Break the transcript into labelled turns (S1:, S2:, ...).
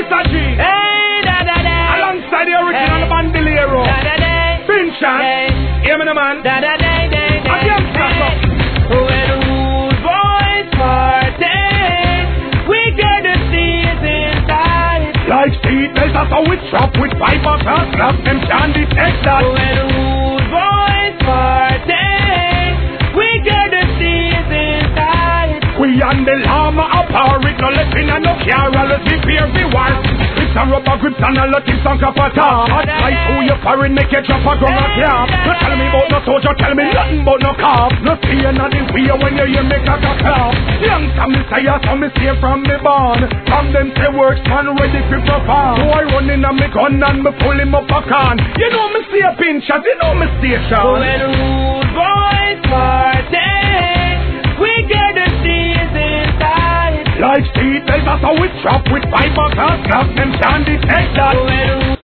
S1: Mr. G.
S2: Hey, da da da.
S1: Alongside the original Bandolero.
S2: Da da da.
S1: Vincent. Hear me, the man.
S2: Da da da da da.
S1: Again,
S2: when rude boys party, we get the seas inside.
S1: Like seatbelts, that's how we drop with fiber class. Slap them can't detect that.
S2: When rude boys party, we get the seas inside.
S1: We and the llama apart, no letting and no care, all the prepare for war. It's a rubber grips and a lot of some cap attack. Hot like who you foreign, make you drop a gun a clap. No tell me about no soldier, tell me nothing about no cop. No seeing of the way when you hear me cock a clap. Young time me say, so me stay from me born. From them say works man ready to perform. So I run in on me gun and me pull him up a can. You know me stay pin shot, you know me stay shot.
S2: When rude boys party, we get the seas inside.
S1: Like seatbelts, that's how we drop with fiber class. Slap them can't detect that.